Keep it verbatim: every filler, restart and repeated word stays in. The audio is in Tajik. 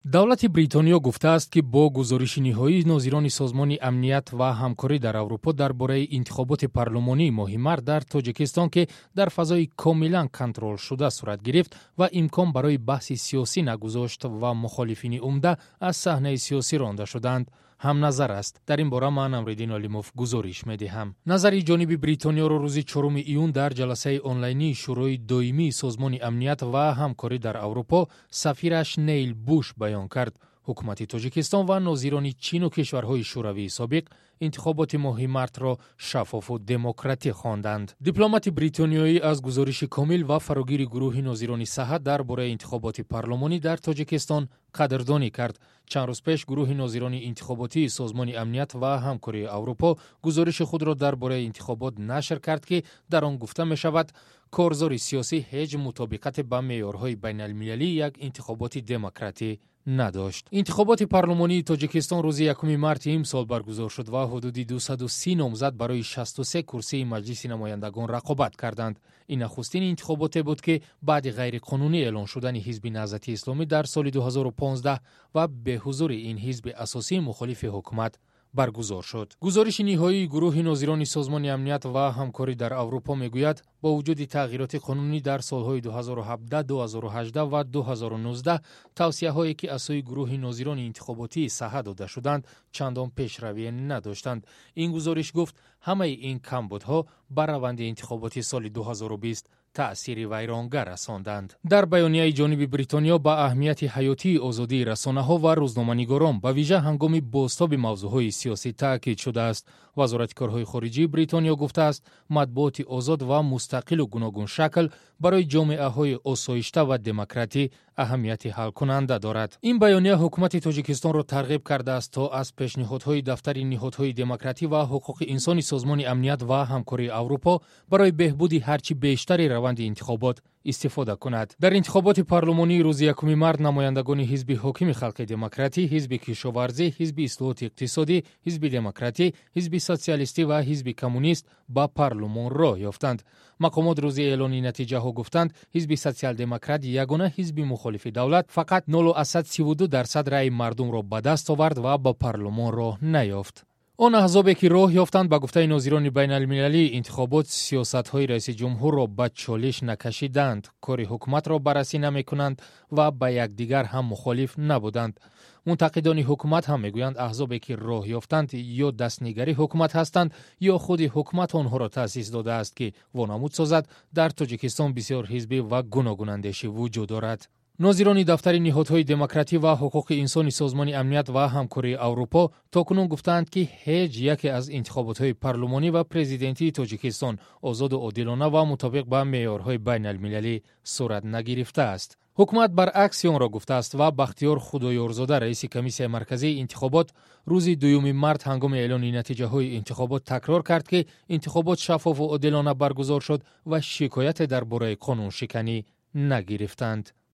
давлати Бритониё гуфтааст ки бо гузориши ниҳоии нозирони Созмони амният ва ҳамкорӣ дар Аврупо дар бораи интихоботи парлумонии моҳи март дар Тоҷикистон ки дар фазои комилан контролшуда сурат гирифт ва имкон барои баҳси сиёсӣ нагузошт ва мухолифини умда аз саҳнаи сиёсӣ ронда шуданд, ҳамназар аст. дар ин бора ман Амриддин Олимов гузориш медиҳам. назари ҷониби Бритониёро рӯзи чоруми июн дар ҷаласаи онлайнии шӯрои доимии Созмони амният ва ҳамкорӣ дар Аврупо сафираш Нейл Буш баён кард. ҳукумати Тоҷикистон ва нозирони Чин ва кишварҳои шӯравии собиқ интихоботи моҳи мартро шаффофу демократӣ хонданд. Дипломати бритониёӣ аз гузориши комил ва фарогири гурӯҳи нозирони саҳат дар бораи интихоботи парлумонӣ дар Тоҷикистон қадрдонӣ кард. чанд рӯз пеш гурӯҳи нозирони интихоботии Созмони амният ва ҳамкории Аврупо гузориши худро дар бораи интихобот нашр кард ки дар он гуфта мешавад корзори сиёсӣ ҳеҷ мутобиқате ба меъёрҳои байналмилалии як интихоботи демократӣ надошт. интихоботи парлумонии Тоҷикистон рӯзи якуми марти имсол баргузор шуд ва ҳудуди дусаду си номзад барои шасту се курсии маҷлиси намояндагон рақобат карданд. ин нахустин интихоботе буд ки баъди ғайриқонунӣ эълон шудани ҳизби наҳзати исломӣ дар соли дуҳазору понздаҳ ва беҳузури ин ҳизби асосии мухолифи ҳукумат баргузор шуд. гузориши ниҳоии гурӯҳи нозирони Созмони амният ва ҳамкорӣ дар Аврупо мегӯяд бо вуҷуди тағйироти қонунӣ дар солҳои дуҳазору ҳабдаҳ, дуҳазору ҳаждаҳ ва дуҳазору нуздаҳ тавсияҳое ки аз сӯи гурӯҳи нозирони интихоботии саҳа дода шуданд чандон пешравие надоштанд. ин гузориш гуфт ҳамаи ин камбудҳо ба раванди интихоботи соли дуҳазору бист таъсири вайронгар расонданд. дар баёнияи ҷониби Бритониё ба аҳамияти ҳаётии озодии расонаҳо ва рӯзноманигорон ба вижа ҳангоми бозтоби мавзӯъҳои сиёсӣ таъкид шудааст. вазорати корҳои хориҷии Бритониё гуфтааст матбуоти озод ва мустақилу гуногун шакл барои ҷомеаҳои осоишта ва демократӣ аҳамияти ҳалкунанда дорад. ин баёния ҳукумати Тоҷикистонро тарғиб кардааст то аз пешниҳодҳои дафтари ниҳодҳои демократӣ ва ҳуқуқи инсони Созмони амният ва ҳамкории Аврупо барои беҳбуди ҳарчи бештари раванди интихобот истифода кунад. дар интихоботи парлумонии рӯзи якуми март намояндагони ҳизби ҳокими халқи демократӣ, ҳизби кишоварзӣ, ҳизби ислоҳоти иқтисодӣ, ҳизби демократӣ, ҳизби социалистӣ ва ҳизби коммунист ба парлумон роҳ ёфтанд. мақомот рӯзи эълони натиҷаҳо гуфтанд ҳизби социал-демократ ягона ҳизби мухолифи давлат фақат нолу асад сиву ду дарсад раъи мардумро ба даст овард ва ба парлумон роҳ наёфт. он аҳзобе ки роҳ ёфтанд ба гуфтаи нозирони байналмилалии интихобот сиёсатҳои раиси ҷумҳурро ба чолиш накашиданд, кори ҳукуматро баррасӣ намекунанд ва ба якдигар ҳам мухолиф набуданд. мунтақидони ҳукумат ҳам мегӯянд аҳзобе ки роҳ ёфтанд ё дастнигари ҳукумат ҳастанд ё худи ҳукумат онҳоро таъсис додааст ки вонамуд созад дар Тоҷикистон бисёр ҳизбӣ ва гуногунандешӣ вуҷуд дорад. нозирони дафтари ниҳодҳои демократӣ ва ҳуқуқи инсони Созмони амният ва ҳамкории Аврупо токунун гуфтанд ки ҳеҷ яке аз интихоботҳои парлумонӣ ва президентии Тоҷикистон озоду одилона ва мутобиқ ба меъёрҳои байналмилалӣ сурат нагирифтааст. ҳукумат баръакс онро гуфтааст ва Бахтиёр Худоёрзода раиси комиссияи марказии интихобот рӯзи дуюми март ҳангоми эълони натиҷаҳои интихобот такрор кард ки интихобот шаффофу одилона баргузор шуд ва шикояте дар бораи қонуншиканӣ нагирифтанд.